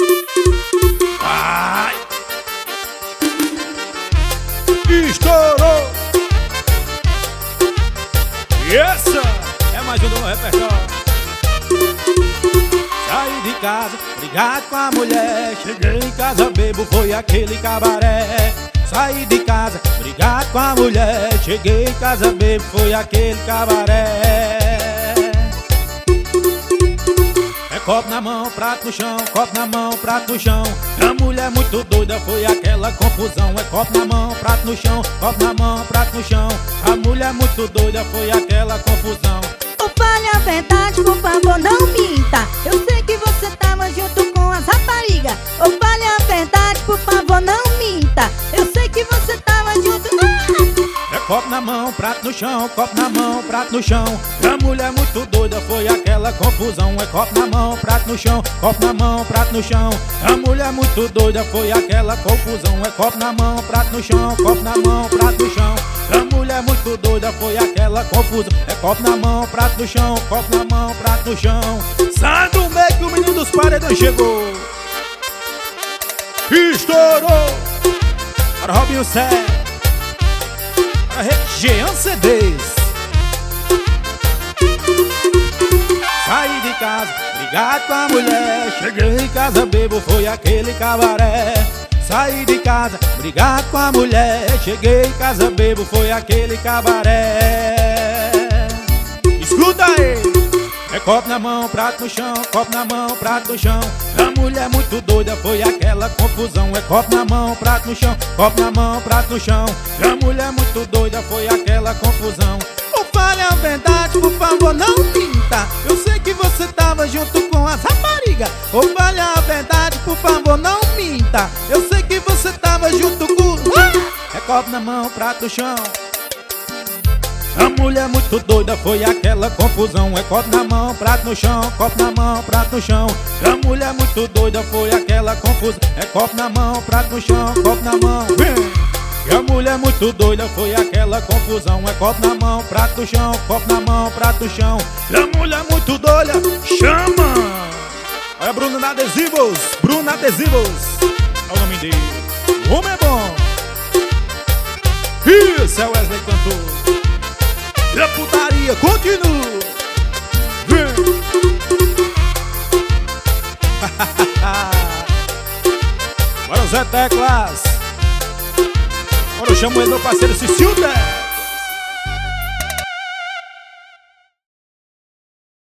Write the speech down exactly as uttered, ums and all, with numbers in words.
Ai! Estourou! E essa é mais um do repertório. Saí de casa, brigado com a mulher. Cheguei em casa, bebo, foi aquele cabaré. Saí de casa, brigado com a mulher. Cheguei em casa, bebo, foi aquele cabaré. É copo na mão, prato no chão, copo na mão, prato no chão. A mulher muito doida, foi aquela confusão. É copo na mão, prato no chão, copo na mão, prato no chão. A mulher muito doida, foi aquela confusão. Ou fale a verdade, por favor, não minta. Eu sei que você tava junto com as raparigas. Ou fale a verdade, por favor, não minta. Eu sei que você tava junto... É copo na mão, prato no chão, copo na mão, prato no chão. A mulher muito doida, foi aquela confusão. É copo na mão, prato no chão, copo na mão, prato no chão. A mulher muito doida, foi aquela confusão. É copo na mão, prato no chão, copo na mão, prato no chão. A mulher muito doida, foi aquela confusão. É copo na mão, prato no chão, copo na mão, prato no chão. Sai do meio que o menino dos paredões chegou. Estourou. Para Robinho Sé, para Região C Ds. Saí de casa, brigado com a mulher. Cheguei em casa, bebo, foi aquele cabaré. Saí de casa, brigado com a mulher. Cheguei em casa, bebo, foi aquele cabaré. Escuta aí! É copo na mão, prato no chão, copo na mão, prato no chão. A mulher muito doida, foi aquela confusão. É copo na mão, prato no chão, copo na mão, prato no chão. A mulher muito doida, foi aquela confusão. Ou fale a verdade, por favor, não minta. Eu sei que você tava junto com as raparigas. Ou fale a verdade, por favor, não minta. Eu sei que você tava junto com... É copo na mão, prato no chão. A mulher muito doida, foi aquela confusão. É copo na mão, prato no chão, copo na mão, prato no chão. A mulher muito doida, foi aquela confusão. É copo na mão, prato no chão, copo na mão. Vem! E a mulher muito doida, foi aquela confusão. É copo na mão, prato no chão, copo na mão, prato no chão. E a mulher muito doida, chama! Olha Bruno Adesivos, Bruno Adesivos. Olha o nome dele, o homem é bom. Isso é Wesley Cantor. E a putaria continua. Vem! Bora Zé Teclas. Agora eu chamo ele, meu parceiro Cicilda.